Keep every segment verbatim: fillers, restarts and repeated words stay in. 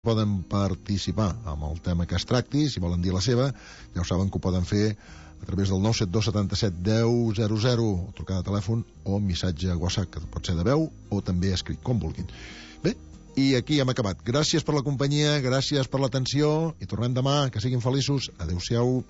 poden participar amb el tema que es tracti, si volen dir la seva, ja ho saben que ho poden fer a través del nou set dos set set deu zero zero, o trucar de telèfon o missatge a WhatsApp, que pot ser de veu o també escrit, com vulguin. Bé, i aquí hem acabat. Gràcies per la companyia, gràcies per l'atenció i tornem demà, que siguin feliços. Adéu-siau.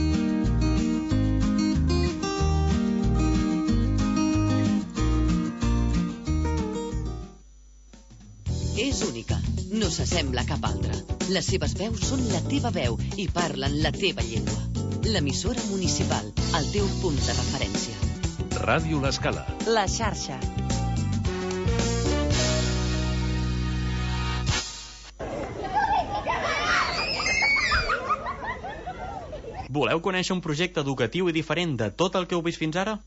És única, no s'assembla a cap altra. Les seves veus són la teva veu i parlen la teva llengua. L'emissora municipal, el teu punt de referència. Ràdio L'Escala. La xarxa. Voleu conèixer un projecte educatiu i diferent de tot el que heu vist fins ara?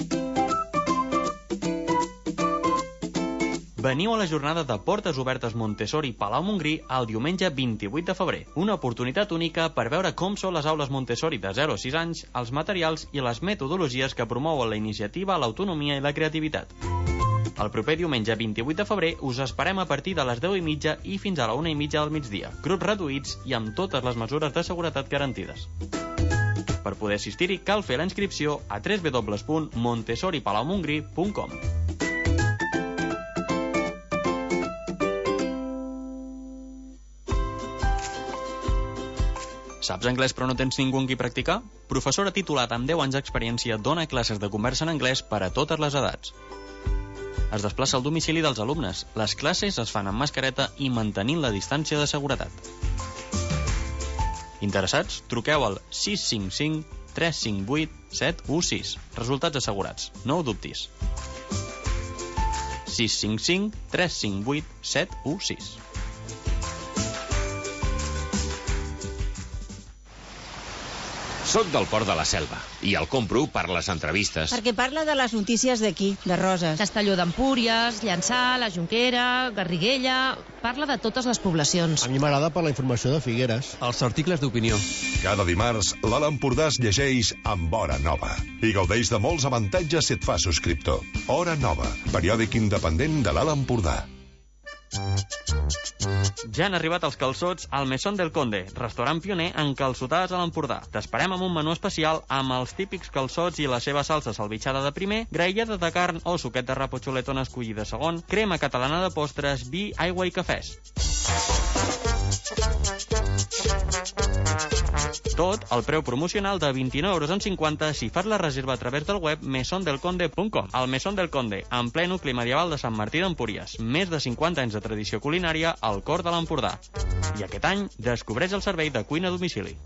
Veniu a la jornada de Portes Obertes Montessori Palau-Montgrí el diumenge vint-i-vuit de febrer. Una oportunitat única per veure com són les aules Montessori de zero a sis anys, els materials i les metodologies que promouen la iniciativa, l'autonomia i la creativitat. El proper diumenge vint-i-vuit de febrer us esperem a partir de les deu i mitja i fins a la una i mitja del migdia. Grups reduïts i amb totes les mesures de seguretat garantides. Per poder assistir-hi cal fer la inscripció a w w w punt montessori palau montgrí punt com. Saps anglès però no tens ningú amb qui practicar? Professora titulat amb deu anys d'experiència dona classes de conversa en anglès per a totes les edats. Es desplaça al domicili dels alumnes. Les classes es fan amb mascareta i mantenint la distància de seguretat. Interessats? Truqueu al sis cinc cinc tres cinc vuit set u sis. Resultats assegurats. No ho dubtis. sis cinc cinc tres cinc vuit set u sis. Soc del Port de la Selva i el compro per les entrevistes. Perquè parla de les notícies d'aquí, de Roses. Castelló d'Empúries, Llançà, la Jonquera, Garriguella... Parla de totes les poblacions. A mi m'agrada per la informació de Figueres. Els articles d'opinió. Cada dimarts, l'Alt Empordà es llegeix amb Hora Nova i gaudeix de molts avantatges si et fa subscriptor. Hora Nova, periòdic independent de l'Alt Empordà. Ja han arribat els calçots al Maison del Conde, restaurant pioner en calçotades a l'Empordà. T'esperem amb un menú especial amb els típics calçots i la seva salsa salvitxada de primer, graellada de carn o suquet de rap o xuletona escollit de segon, crema catalana de postres, vi, aigua i cafès. Tot al preu promocional de vint-i-nou euros amb cinquanta si fas la reserva a través del web maison del conde punt com. El Maison del Conde, en ple nucli medieval de Sant Martí d'Empúries. Més de cinquanta anys de tradició culinària al cor de l'Empordà. I aquest any descobreix el servei de cuina a domicili.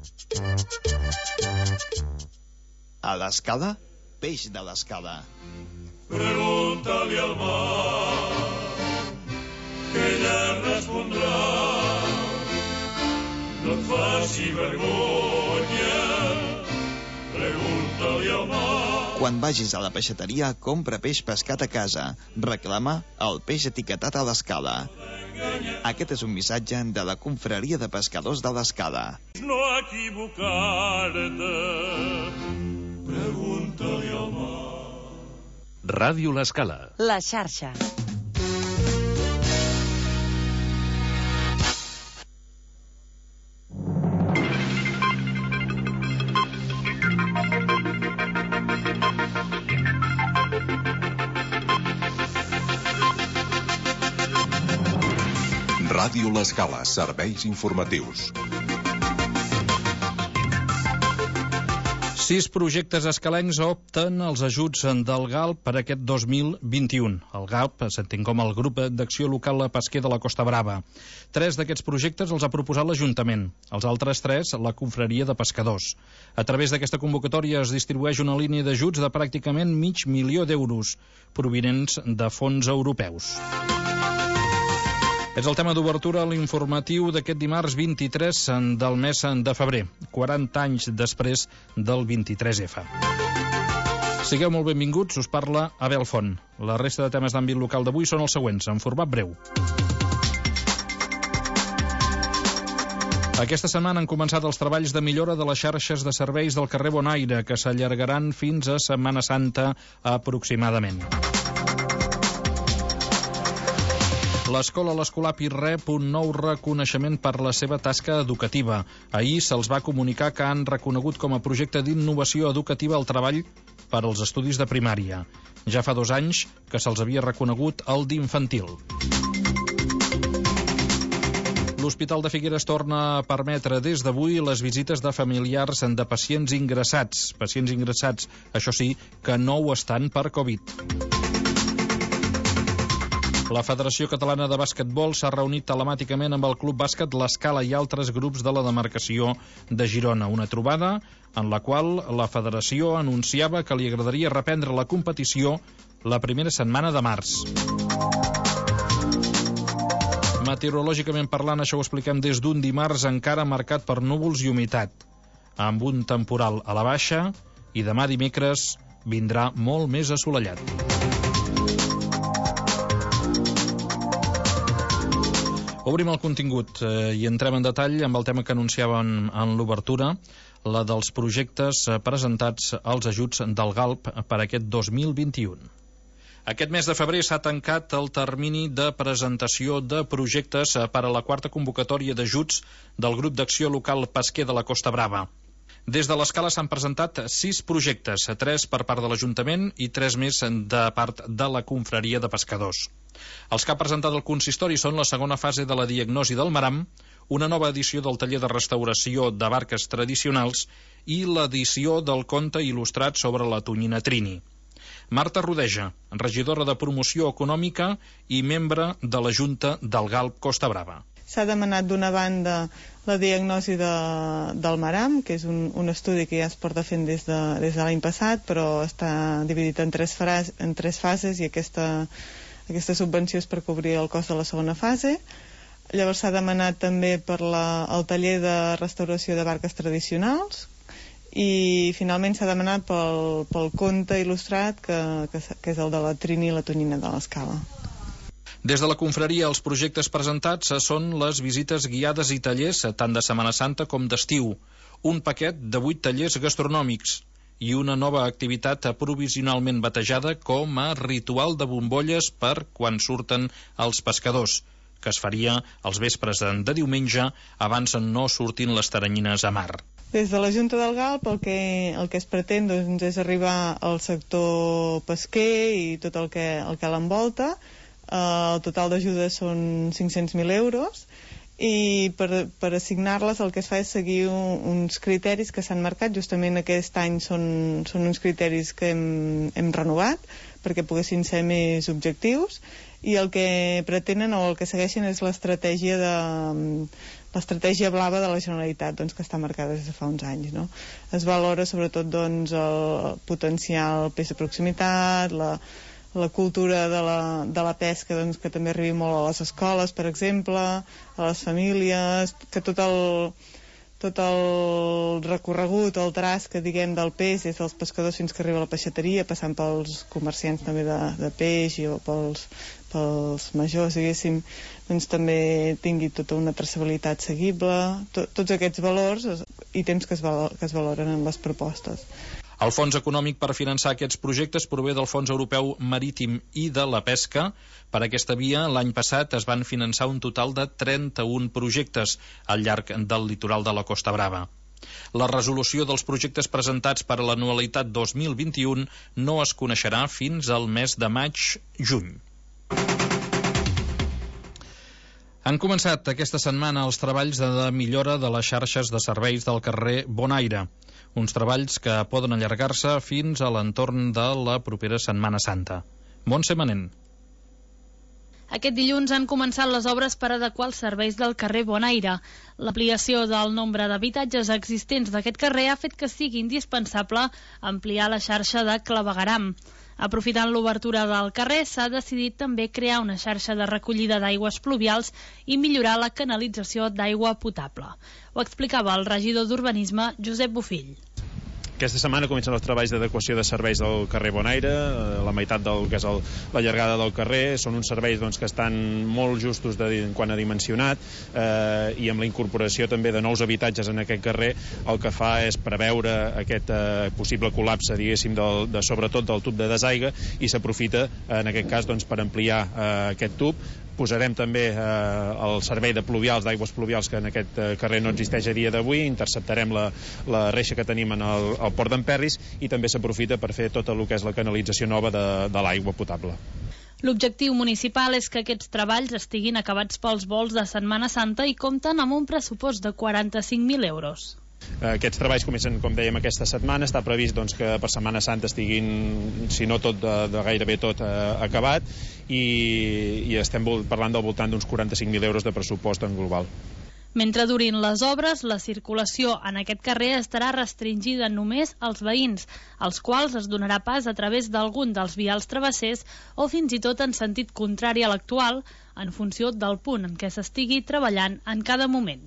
A l'Escala, peix de l'Escala. Pregunta-li al mar, que ella respondrà. No et faci vergonya, pregunta-li al mar. Quan vagis a la peixateria, compra peix pescat a casa. Reclama el peix etiquetat a l'Escala. Aquest és un missatge de la confraria de pescadors de l'Escala. No equivocar-te, pregunta-li al mar. Ràdio L'Escala. La xarxa. Ràdio L'Escala, serveis informatius. Sis projectes escalencs opten als ajuts del G A L P per aquest dos mil vint-i-u. El G A L P s'entén com el Grup d'Acció Local Pesquer de la Costa Brava. Tres d'aquests projectes els ha proposat l'Ajuntament. Els altres tres, la Confraria de Pescadors. A través d'aquesta convocatòria es distribueix una línia d'ajuts de pràcticament mig milió d'euros, provinents de fons europeus. És el tema d'obertura a l'informatiu d'aquest dimarts vint-i-tres del mes de febrer, quaranta anys després del vint-i-tres efa. Sigueu molt benvinguts, us parla Abel Font. La resta de temes d'àmbit local d'avui són els següents, en format breu. Aquesta setmana han començat els treballs de millora de les xarxes de serveis del carrer Bonaire, que s'allargaran fins a Setmana Santa aproximadament. L'escola L'Escolapi rep un nou reconeixement per la seva tasca educativa. Ahir se'ls va comunicar que han reconegut com a projecte d'innovació educativa el treball per als estudis de primària. Ja fa dos anys que se'ls havia reconegut el d'infantil. L'Hospital de Figueres torna a permetre des d'avui les visites de familiars de pacients ingressats. Pacients ingressats, això sí, que no ho estan per Covid. La Federació Catalana de Bàsquetbol s'ha reunit telemàticament amb el Club Bàsquet L'Escala i altres grups de la demarcació de Girona. Una trobada en la qual la federació anunciava que li agradaria reprendre la competició la primera setmana de març. Meteorològicament parlant, això ho expliquem des d'un dimarts encara marcat per núvols i humitat, amb un temporal a la baixa, i demà dimecres vindrà molt més assolellat. Obrim el contingut eh, i entrem en detall amb el tema que anunciàvem en l'obertura, la dels projectes presentats als ajuts del GALP per aquest dos mil vint-i-u. Aquest mes de febrer s'ha tancat el termini de presentació de projectes per a la quarta convocatòria d'ajuts del Grup d'Acció Local Pesquer de la Costa Brava. Des de l'Escala s'han presentat sis projectes, tres per part de l'Ajuntament i tres més de part de la Confraria de Pescadors. Els que ha presentat el consistori són la segona fase de la diagnosi del maram, una nova edició del taller de restauració de barques tradicionals i l'edició del conte il·lustrat sobre la tonyina Trini. Marta Rodeja, regidora de Promoció Econòmica i membre de la Junta del GALP Costa Brava. S'ha demanat d'una banda la diagnosi de, del maram, que és un, un estudi que ja es porta fent des de, des de l'any passat, però està dividit en tres, fras, en tres fases i aquesta, aquesta subvenció és per cobrir el cost de la segona fase. Llavors s'ha demanat també per la, el taller de restauració de barques tradicionals i finalment s'ha demanat pel, pel conte il·lustrat que, que, que és el de la Trini i la tonyina de l'Escala. Des de la confraria, els projectes presentats són les visites guiades i tallers tant de Setmana Santa com d'estiu, un paquet de vuit tallers gastronòmics i una nova activitat provisionalment batejada com a ritual de bombolles per quan surten els pescadors, que es faria els vespres de diumenge abans no sortin les taranyines a mar. Des de la Junta del GALP el que, el que es pretén doncs, és arribar al sector pesquer i tot el que, el que l'envolta. Uh, el total d'ajudes són cinc-cents mil euros i per, per assignar-les el que es fa és seguir un, uns criteris que s'han marcat. Justament aquest any són, són uns criteris que hem, hem renovat perquè poguessin ser més objectius i el que pretenen o el que segueixen és l'estratègia de l'estratègia blava de la Generalitat, doncs, que està marcada des de fa uns anys, no? Es valora sobretot doncs, el potencial peix de proximitat, la la cultura de la, de la pesca doncs, que també arribi molt a les escoles, per exemple, a les famílies, que tot el, tot el recorregut, el traç que diguem del peix, des dels pescadors fins que arriba a la peixateria, passant pels comerciants també de, de peix i pels, pels majors, diguéssim, doncs també tingui tota una traçabilitat seguible, to, tots aquests valors i temps que es, valor, que es valoren en les propostes. El fons econòmic per finançar aquests projectes prové del Fons Europeu Marítim i de la Pesca. Per aquesta via, l'any passat es van finançar un total de trenta-un projectes al llarg del litoral de la Costa Brava. La resolució dels projectes presentats per a l'anualitat dos mil vint-i-u no es coneixerà fins al mes de maig-juny. Han començat aquesta setmana els treballs de millora de les xarxes de serveis del carrer Bonaire. Uns treballs que poden allargar-se fins a l'entorn de la propera Setmana Santa. Montse Manent. Aquest dilluns han començat les obres per adequar els serveis del carrer Bonaire. L'ampliació del nombre d'habitatges existents d'aquest carrer ha fet que sigui indispensable ampliar la xarxa de clavegueram. Aprofitant l'obertura del carrer, s'ha decidit també crear una xarxa de recollida d'aigües pluvials i millorar la canalització d'aigua potable. Ho explicava el regidor d'Urbanisme, Josep Bofill. Aquesta setmana comencen els treballs d'adequació de serveis del carrer Bonaire, la meitat del que és el, la llargada del carrer. Són uns serveis doncs, que estan molt justos de, en quant a dimensionat eh, i amb la incorporació també de nous habitatges en aquest carrer el que fa és preveure aquest eh, possible col·lapse, diguéssim, del, de, sobretot del tub de desaigüe, i s'aprofita en aquest cas doncs, per ampliar eh, aquest tub, Posarem també eh, el servei de pluvials, d'aigües pluvials, que en aquest eh, carrer no existeix a dia d'avui. Interceptarem la, la reixa que tenim en el, el port d'Emperris, i també s'aprofita per fer tot el que és la canalització nova de, de l'aigua potable. L'objectiu municipal és que aquests treballs estiguin acabats pels vols de Setmana Santa i compten amb un pressupost de quaranta-cinc mil euros. Aquests treballs comencen, com dèiem, aquesta setmana. Està previst doncs, que per Setmana Santa estiguin, si no tot, de, de gairebé tot eh, acabat, i, i estem parlant del voltant d'uns quaranta-cinc mil euros de pressupost en global. Mentre durin les obres, la circulació en aquest carrer estarà restringida només als veïns, als quals es donarà pas a través d'algun dels vials travessers o fins i tot en sentit contrari a l'actual, en funció del punt en què s'estigui treballant en cada moment.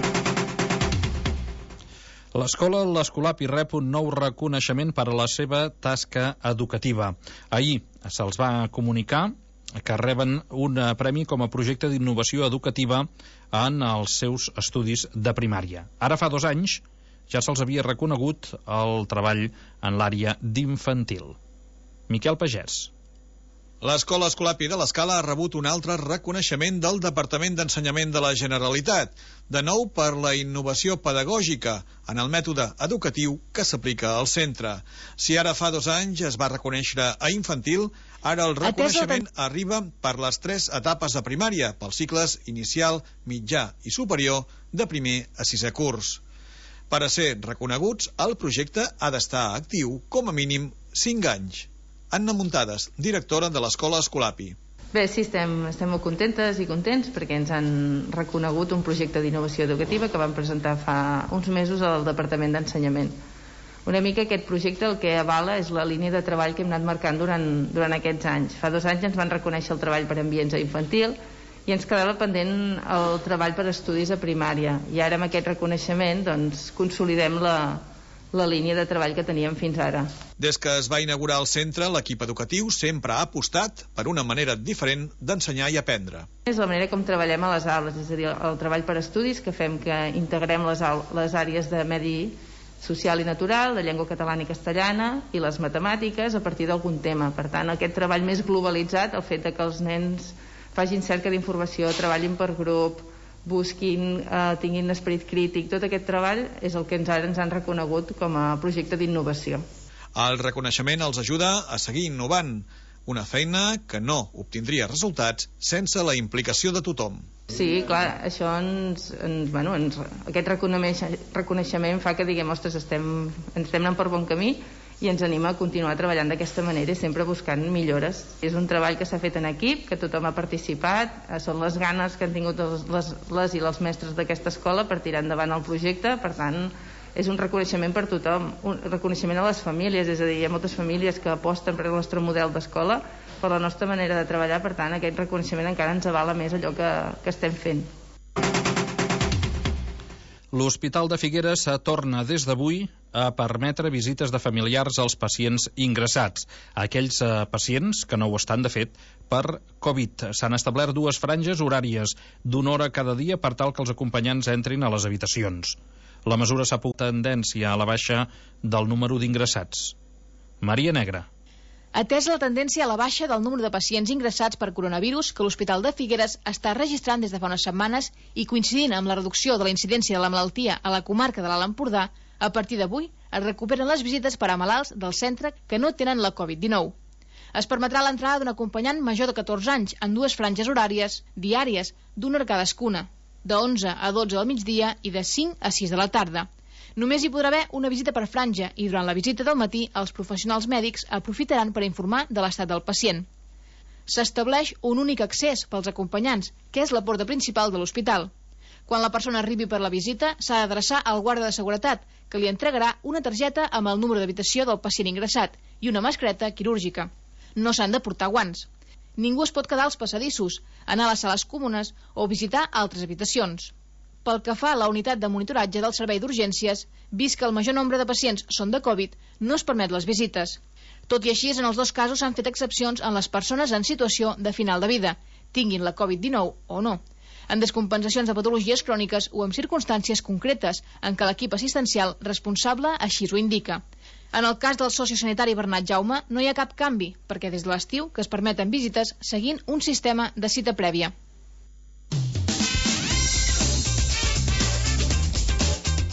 L'escola L'Escolapi rep un nou reconeixement per a la seva tasca educativa. Ahir se'ls va comunicar que reben un premi com a projecte d'innovació educativa en els seus estudis de primària. Ara fa dos anys ja se'ls havia reconegut el treball en l'àrea d'infantil. Miquel Pagès. L'Escola Escolapi de l'Escala ha rebut un altre reconeixement del Departament d'Ensenyament de la Generalitat, de nou per la innovació pedagògica en el mètode educatiu que s'aplica al centre. Si ara fa dos anys es va reconèixer a infantil, ara el reconeixement arriba per les tres etapes de primària, pels cicles inicial, mitjà i superior, de primer a sisè curs. Per a ser reconeguts, el projecte ha d'estar actiu com a mínim cinc anys. Anna Muntades, directora de l'Escola Escolapi. Bé, sí, estem, estem molt contentes i contents perquè ens han reconegut un projecte d'innovació educativa que vam presentar fa uns mesos al Departament d'Ensenyament. Una mica aquest projecte el que avala és la línia de treball que hem anat marcant durant, durant aquests anys. Fa dos anys ens van reconèixer el treball per ambients a infantil i ens quedava pendent el treball per estudis a primària. I ara amb aquest reconeixement doncs, consolidem la, la línia de treball que teníem fins ara. Des que es va inaugurar el centre, l'equip educatiu sempre ha apostat per una manera diferent d'ensenyar i aprendre. És la manera com treballem a les aules, és a dir, el treball per estudis que fem que integrem les, les àrees de medi social i natural, de llengua catalana i castellana i les matemàtiques a partir d'algun tema. Per tant, aquest treball més globalitzat, el fet de que els nens facin cerca d'informació, treballin per grup, busquin, eh, tinguin esperit crític, tot aquest treball és el que ens, ara ens han reconegut com a projecte d'innovació. El reconeixement els ajuda a seguir innovant, una feina que no obtindria resultats sense la implicació de tothom. Sí, clar, això ens, ens, bueno, ens, aquest reconeixement fa que diguem, ostres, estem, ens estem anant per bon camí i ens anima a continuar treballant d'aquesta manera i sempre buscant millores. És un treball que s'ha fet en equip, que tothom ha participat, són les ganes que han tingut les, les, les i els mestres d'aquesta escola per tirar endavant el projecte, per tant, és un reconeixement per tothom, un reconeixement a les famílies, és a dir, hi ha moltes famílies que aposten per el nostre model d'escola, per la nostra manera de treballar, per tant, aquest reconeixement encara ens avala més allò que, que estem fent. L'Hospital de Figueres torna des d'avui a permetre visites de familiars als pacients ingressats. Aquells eh, pacients que no ho estan, de fet, per Covid. S'han establert dues franges horàries d'una hora cada dia per tal que els acompanyants entrin a les habitacions. La mesura s'ha posat tendència a la baixa del número d'ingressats. Maria Negra. Atès la tendència a la baixa del número de pacients ingressats per coronavirus que l'Hospital de Figueres està registrant des de fa unes setmanes i coincidint amb la reducció de la incidència de la malaltia a la comarca de l'Alt Empordà, a partir d'avui es recuperen les visites per a malalts del centre que no tenen la Covid dinou. Es permetrà l'entrada d'un acompanyant major de catorze anys en dues franges horàries diàries d'una hora cadascuna, de onze a dotze del migdia i de cinc a sis de la tarda. Només hi podrà haver una visita per franja i durant la visita del matí els professionals mèdics aprofitaran per informar de l'estat del pacient. S'estableix un únic accés pels acompanyants, que és la porta principal de l'hospital. Quan la persona arribi per la visita s'ha d'adreçar al guarda de seguretat, que li entregarà una targeta amb el número d'habitació del pacient ingressat i una mascareta quirúrgica. No s'han de portar guants. Ningú es pot quedar als passadissos, anar a les sales comunes o visitar altres habitacions. Pel que fa a la unitat de monitoratge del servei d'urgències, vist que el major nombre de pacients són de Covid, no es permet les visites. Tot i així, en els dos casos s'han fet excepcions en les persones en situació de final de vida, tinguin la Covid dinou o no, en descompensacions de patologies cròniques o en circumstàncies concretes en què l'equip assistencial responsable així ho indica. En el cas del sociosanitari Bernat Jaume no hi ha cap canvi, perquè des de l'estiu que es permeten visites seguint un sistema de cita prèvia.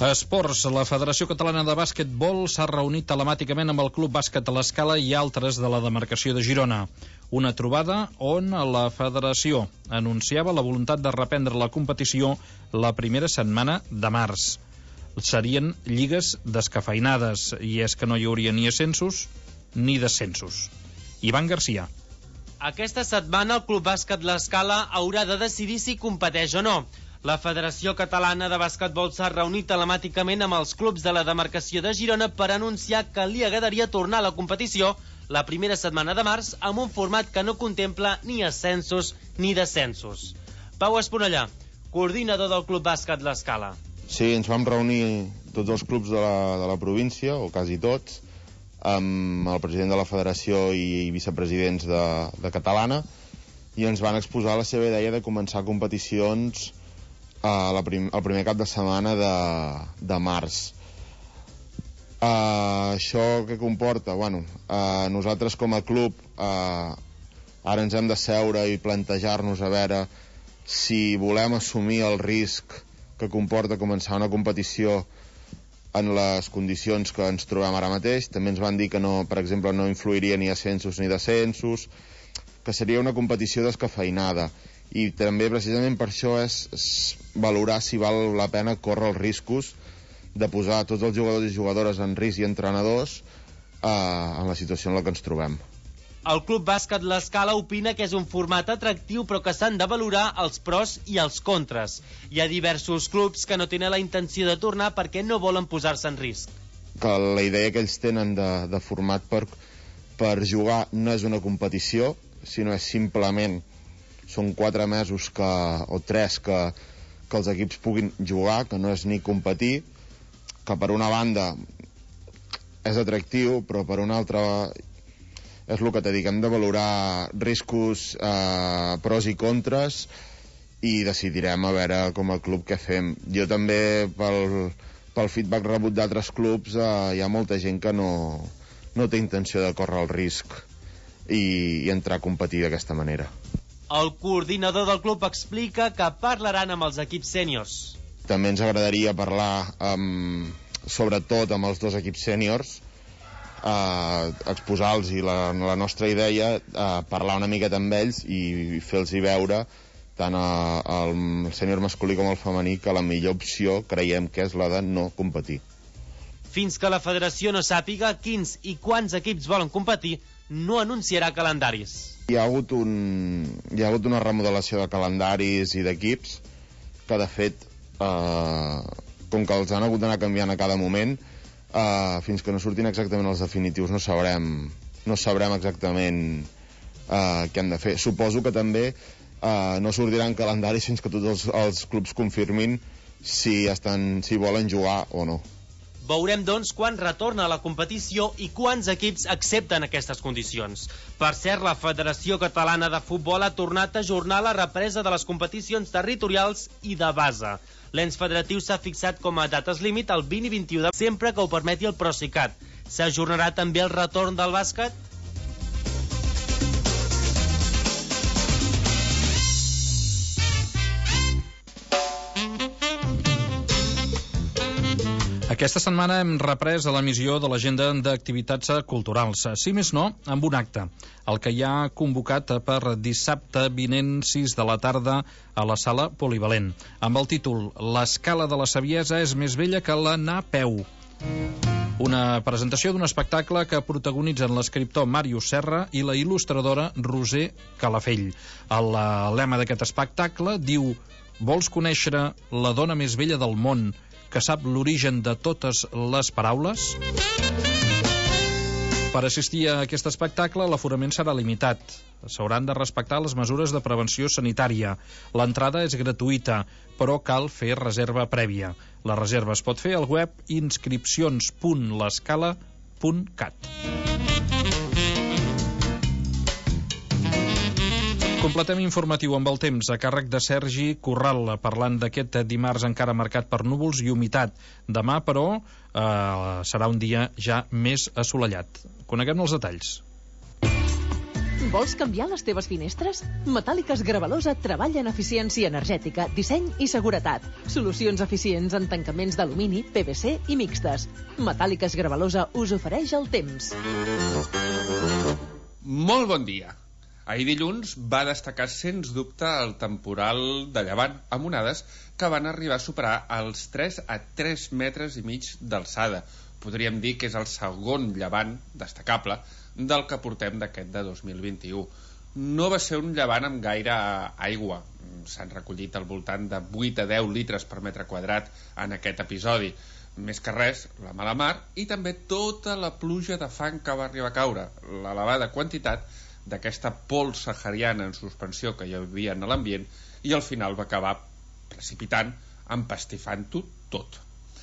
Esports. La Federació Catalana de Bàsquetbol s'ha reunit telemàticament amb el Club Bàsquet de l'Escala i altres de la demarcació de Girona. Una trobada on la Federació anunciava la voluntat de reprendre la competició la primera setmana de març. Serien lligues descafeinades, i és que no hi hauria ni ascensos ni descensos. Ivan Garcia. Aquesta setmana el Club Bàsquet l'Escala haurà de decidir si competeix o no. La Federació Catalana de Bàsquetbol s'ha reunit telemàticament amb els clubs de la demarcació de Girona per anunciar que li agradaria tornar a la competició la primera setmana de març amb un format que no contempla ni ascensos ni descensos. Pau Esponellà, coordinador del Club Bàsquet l'Escala. Sí, ens vam reunir tots els clubs de la, de la província, o quasi tots, amb el president de la federació i vicepresidents de, de Catalana, i ens van exposar la seva idea de començar competicions a la prim, el primer cap de setmana de, de març. Uh, això què comporta? Bueno, uh, nosaltres com a club uh, ara ens hem de seure i plantejar-nos a veure si volem assumir el risc que comporta començar una competició en les condicions que ens trobem ara mateix. També ens van dir que no, per exemple, no influiria ni ascensos ni descensos, que seria una competició descafeinada, i també precisament per això és, és valorar si val la pena córrer els riscos de posar tots els jugadors i jugadores en risc i entrenadors eh, en la situació en la que ens trobem. El Club Bàsquet l'Escala opina que és un format atractiu, però que s'han de valorar els pros i els contres. Hi ha diversos clubs que no tenen la intenció de tornar perquè no volen posar-se en risc. Que la idea que ells tenen de, de format per, per jugar no és una competició, sinó és simplement són quatre mesos que, o tres que, que els equips puguin jugar, que no és ni competir, que per una banda és atractiu, però per una altra és el que t'he dit, hem de valorar riscos, eh, pros i contres, i decidirem a veure com a club què fem. Jo també, pel, pel feedback rebut d'altres clubs, eh, hi ha molta gent que no, no té intenció de córrer el risc i, i entrar a competir d'aquesta manera. El coordinador del club explica que parlaran amb els equips sèniors. També ens agradaria parlar amb, sobretot amb els dos equips sèniors, eh, exposar-los la, la nostra idea, eh, parlar una miqueta amb ells i fer-los veure tant al sènior masculí com al femení que la millor opció creiem que és la de no competir. Fins que la federació no sàpiga quins i quants equips volen competir, no anunciarà calendaris. Hi ha hagut, un, hi ha hagut una remodelació de calendaris i d'equips que, de fet, eh, com que els han hagut d'anar canviant a cada moment, eh, fins que no surtin exactament els definitius no sabrem, no sabrem exactament eh, què han de fer. Suposo que també eh, no sortiran calendaris fins que tots els, els clubs confirmin si, estan, si volen jugar o no. Veurem, doncs, quan retorna a la competició i quants equips accepten aquestes condicions. Per cert, la Federació Catalana de Futbol ha tornat a ajornar la represa de les competicions territorials i de base. L'ens federatiu s'ha fixat com a dates límit el vint i vint-i-u de sempre que ho permeti el Procicat. S'ajornarà també el retorn del bàsquet? Aquesta setmana hem reprès a l'emissió de l'agenda d'activitats culturals, si més no, amb un acte, el que hi ha convocat per dissabte vinent sis de la tarda a la sala Polivalent, amb el títol L'Escala de la Saviesa és més vella que l'anar a peu. Una presentació d'un espectacle que protagonitzen l'escriptor Màrius Serra i la il·lustradora Roser Calafell. El lema d'aquest espectacle diu: vols conèixer la dona més vella del món, que sap l'origen de totes les paraules? Per assistir a aquest espectacle, l'aforament serà limitat. S'hauran de respectar les mesures de prevenció sanitària. L'entrada és gratuïta, però cal fer reserva prèvia. La reserva es pot fer al web inscripcions punt l'escala punt cat. Completem informatiu amb el temps a càrrec de Sergi Corral, parlant d'aquest dimarts encara marcat per núvols i humitat. Demà, però, eh, serà un dia ja més assolellat. Coneguem els detalls. Vols canviar les teves finestres? Metàl·liques Gravalosa treballa en eficiència energètica, disseny i seguretat. Solucions eficients en tancaments d'alumini, P V C i mixtes. Metàl·liques Gravalosa us ofereix el temps. Molt bon dia. Ahir dilluns va destacar sens dubte el temporal de llevant amb onades que van arribar a superar els tres a tres metres i mig d'alçada. Podríem dir que és el segon llevant destacable del que portem d'aquest de dos mil vint-i-u. No va ser un llevant amb gaire aigua. S'han recollit al voltant de vuit a deu litres per metre quadrat en aquest episodi. Més que res, la mala mar i també tota la pluja de fang que va arribar a caure, l'elevada quantitat d'aquesta pols sahariana en suspensió que hi havia en l'ambient i al final va acabar precipitant, empastifant-ho tot.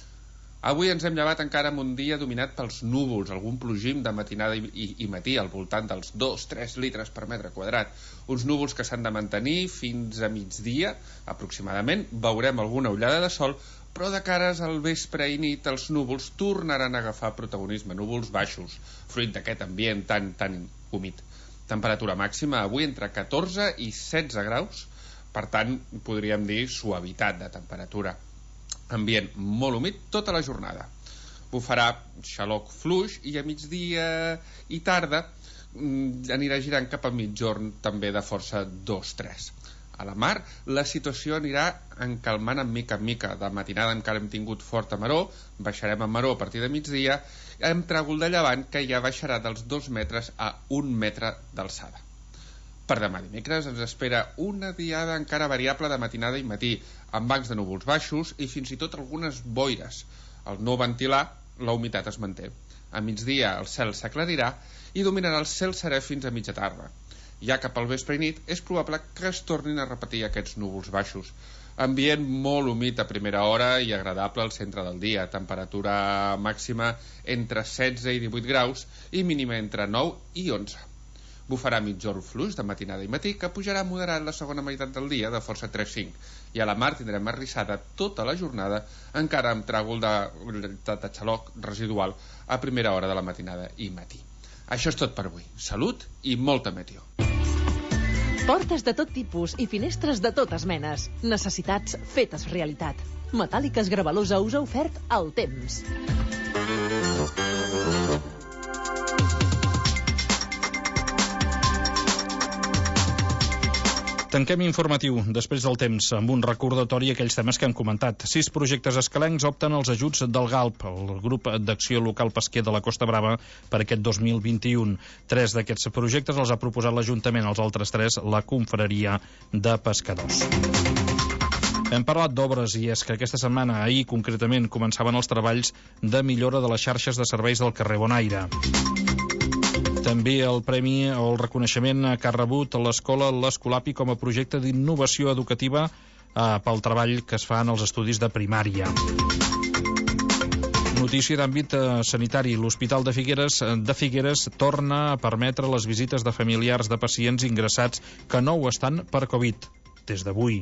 Avui ens hem llevat encara amb un dia dominat pels núvols, algun plogim de matinada i, i, i matí al voltant dels dos a tres litres per metre quadrat. Uns núvols que s'han de mantenir fins a migdia, aproximadament. Veurem alguna ullada de sol, però de cares al vespre i nit els núvols tornaran a agafar protagonisme, núvols baixos, fruit d'aquest ambient tan, tan humit. Temperatura màxima avui entre catorze i setze graus, per tant, podríem dir suavitat de temperatura. Ambient molt humit tota la jornada. Bufarà xaloc fluix i a migdia i tarda anirà girant cap a mitjorn també de força dos a tres. A la mar la situació anirà encalmant en mica en mica. De matinada encara hem tingut forta maror, baixarem en maror a partir de migdia, amb tràgol de llevant que ja baixarà dels dos metres a un metre d'alçada. Per demà dimecres ens espera una diada encara variable de matinada i matí, amb bancs de núvols baixos i fins i tot algunes boires. Al no ventilar, la humitat es manté. A migdia el cel s'aclarirà i dominarà el cel serè fins a mitja tarda. Ja cap al vespre i nit és probable que es tornin a repetir aquests núvols baixos. Ambient molt humit a primera hora i agradable al centre del dia. Temperatura màxima entre setze i divuit graus i mínima entre nou i onze. Bufarà mitjorn fluix de matinada i matí que pujarà moderat la segona meitat del dia de força tres a cinc. I a la mar tindrem arrissada tota la jornada, encara amb tràgol de, de xaloc residual a primera hora de la matinada i matí. Això és tot per avui. Salut i molta meteo. Portes de tot tipus i finestres de totes menes. Necessitats fetes realitat. Metàl·liques Gravalosa us ha ofert el temps. Tanquem informatiu, després del temps, amb un recordatori a aquells temes que hem comentat. Sis projectes escalencs opten als ajuts del GALP, el Grup d'Acció Local Pesquer de la Costa Brava, per aquest dos mil vint-i-u. Tres d'aquests projectes els ha proposat l'Ajuntament, els altres tres la Confraria de Pescadors. Hem parlat d'obres i és que aquesta setmana, ahir concretament, començaven els treballs de millora de les xarxes de serveis del carrer Bonaire. També el premi o el reconeixement que ha rebut l'escola l'Escolapi com a projecte d'innovació educativa eh, pel treball que es fa en els estudis de primària. Notícia d'àmbit eh, sanitari. L'Hospital de Figueres de Figueres torna a permetre les visites de familiars de pacients ingressats que no ho estan per Covid, des d'avui.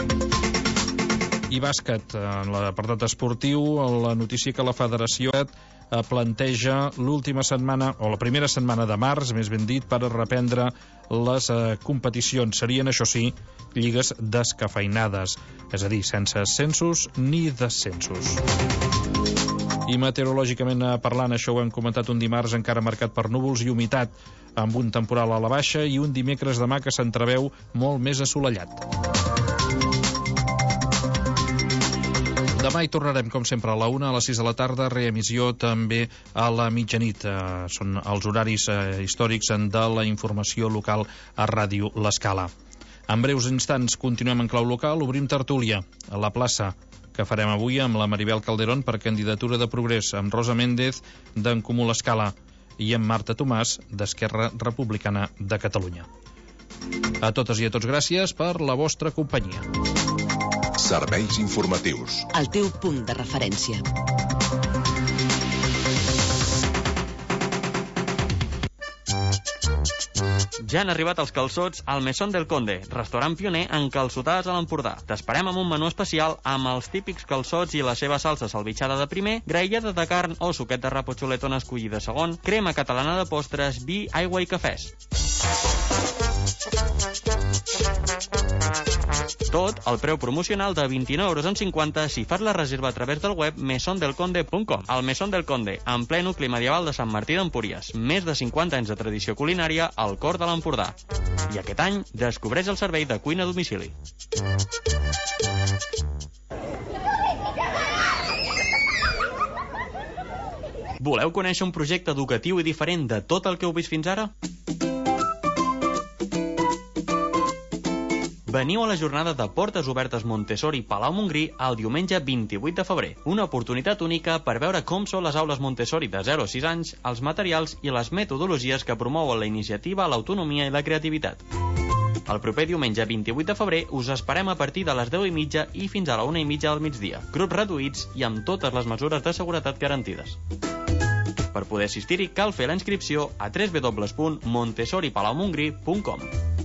I bàsquet, en l'apartat esportiu, la notícia que la Federació planteja l'última setmana, o la primera setmana de març, més ben dit, per reprendre les eh, competicions. Serien, això sí, lligues descafeinades, és a dir, sense ascensos ni descensos. I meteorològicament parlant, això ho hem comentat un dimarts encara marcat per núvols i humitat, amb un temporal a la baixa i un dimecres demà que s'entreveu molt més assolellat. Demà hi tornarem, com sempre, a la una, a les sis de la tarda, reemissió també a la mitjanit. Eh, són els horaris eh, històrics de la informació local a Ràdio L'Escala. En breus instants continuem en clau local, obrim tertúlia a la plaça que farem avui amb la Maribel Calderón per candidatura de Progrés, amb Rosa Méndez d'en Comú l'Escala i amb Marta Tomàs d'Esquerra Republicana de Catalunya. A totes i a tots gràcies per la vostra companyia. Serveis informatius. El teu punt de referència. Ja han arribat els calçots al Mesón del Conde, restaurant pioner en calçotades a l'Empordà. T'esperem amb un menú especial amb els típics calçots i la seva salsa salvitxada de primer, graellada de carn o suquet de rap o xuletón escollit de segon, crema catalana de postres, vi, aigua i cafès. Tot al preu promocional de vint-i-nou euros amb cinquanta si fas la reserva a través del web mesón del conde punt com. El Mesón del Conde, en ple nucli medieval de Sant Martí d'Empúries. Més de cinquanta anys de tradició culinària al cor de l'Empordà. I aquest any descobreix el servei de cuina a domicili. Voleu conèixer un projecte educatiu i diferent de tot el que heu vist fins ara? Veniu a la jornada de Portes Obertes Montessori Palau Montgrí el diumenge vint-i-vuit de febrer. Una oportunitat única per veure com són les aules Montessori de zero a sis anys, els materials i les metodologies que promouen la iniciativa, l'autonomia i la creativitat. El proper diumenge vint-i-vuit de febrer us esperem a partir de les deu i mitja i fins a la una i mitja del migdia. Grups reduïts i amb totes les mesures de seguretat garantides. Per poder assistir-hi cal fer la inscripció a w w w punt montessori palau montgrí punt com.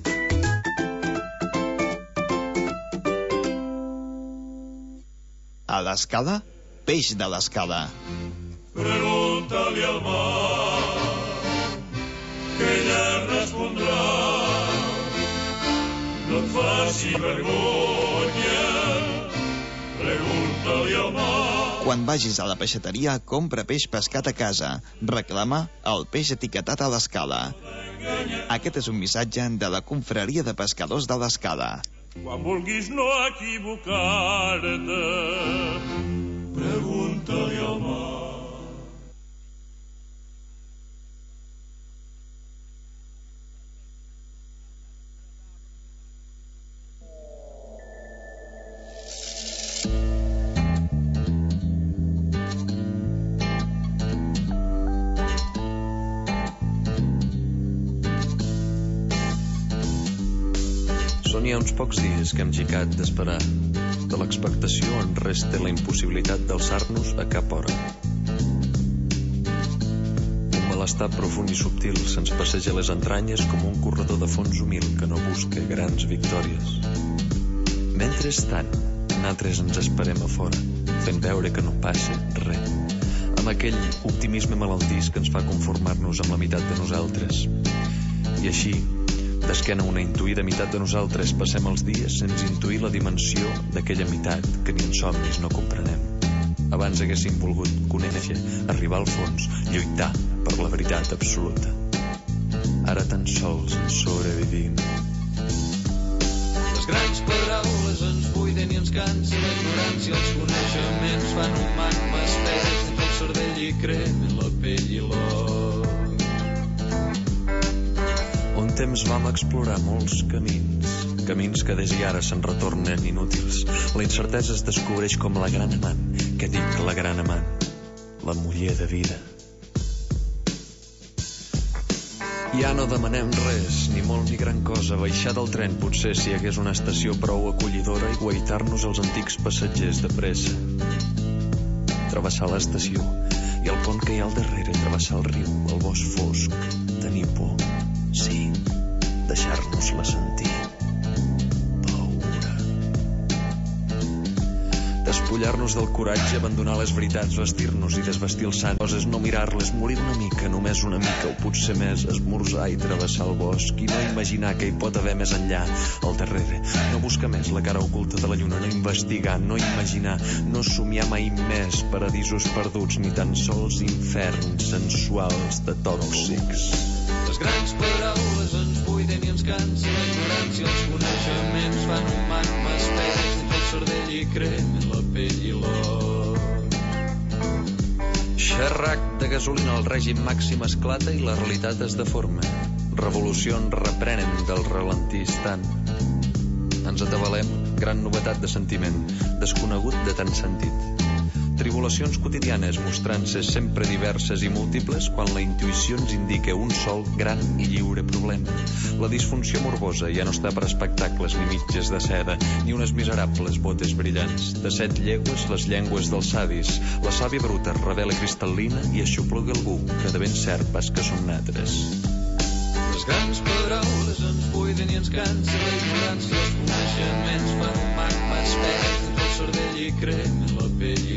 A l'Escala, peix de l'Escala. Pregunta-li al mar, que ella respondrà. No et faci vergonya, pregunta-li al mar. Quan vagis a la peixateria, compra peix pescat a casa. Reclama el peix etiquetat a l'Escala. Aquest és un missatge de la Confraria de Pescadors de l'Escala. Quan vulguis no equivocar-te, pregunta-li al mar. Són ja uns pocs dies que hem gicat d'esperar. De l'expectació en resta la impossibilitat d'alçar-nos a cap hora. Un malestar profund i subtil se'ns passeja a les entranyes com un corredor de fons humil que no busca grans victòries. Mentrestant, nosaltres ens esperem a fora, fent veure que no passa res, amb aquell optimisme malaltís que ens fa conformar-nos amb la meitat de nosaltres. I així, d'esquena a una intuïda meitat de nosaltres, passem els dies sense intuir la dimensió d'aquella meitat que ni en somnis no comprenem. Abans haguéssim volgut conèixer, arribar al fons, lluitar per la veritat absoluta. Ara tan sols ens sobrevivim. Les grans paraules ens buiden i ens cansa, la ignorància, els coneixements fan un magma espès entre el cervell i cremen la pell i l'or. Un temps vam explorar molts camins, camins que des i ara se'n retornen inútils. La incertesa es descobreix com la gran amant, que dic la gran amant, la muller de vida. Ja no demanem res, ni molt ni gran cosa, baixar del tren potser si hi hagués una estació prou acollidora i guaitar-nos els antics passatgers de pressa. Travessar l'estació i el pont que hi ha al darrere, travessar el riu, el bosc fosc, tenir por. Sí, deixar-nos-la sentir. Paura. Despullar-nos del coratge, abandonar les veritats, vestir-nos i desvestir els sants, coses, no mirar-les, morir una mica, només una mica, o potser més, esmorzar i travessar el bosc, i no imaginar que hi pot haver més enllà, al darrere. No buscar més la cara oculta de la lluna, no investigar, no imaginar, no somiar mai més paradisos perduts, ni tan sols inferns sensuals de tòxics. Les grans paraules ens buiden i ens cansa, la ignorància, els coneixements fan un magma espès entre el cervell i cremen la pell i l'or. Xerrac de gasolina, el règim màxim esclata i la realitat es deforma. Revolucions reprenen del relentistant. Ens atabalem, gran novetat de sentiment, desconegut de tant sentit. Tribulacions quotidianes mostrant-se sempre diverses i múltiples quan la intuïció ens indica un sol gran i lliure problema. La disfunció morbosa ja no està per espectacles ni mitges de seda, ni unes miserables botes brillants. De set llegües, les llengües dels savis. La sàvia bruta revela cristal·lina i aixopluga algú que de ben cert pas que són natres. Les grans paraules ens buiden i ens cansa, la ignorància, els coneixements fan un magma espès entre el cervell i cremen la pell i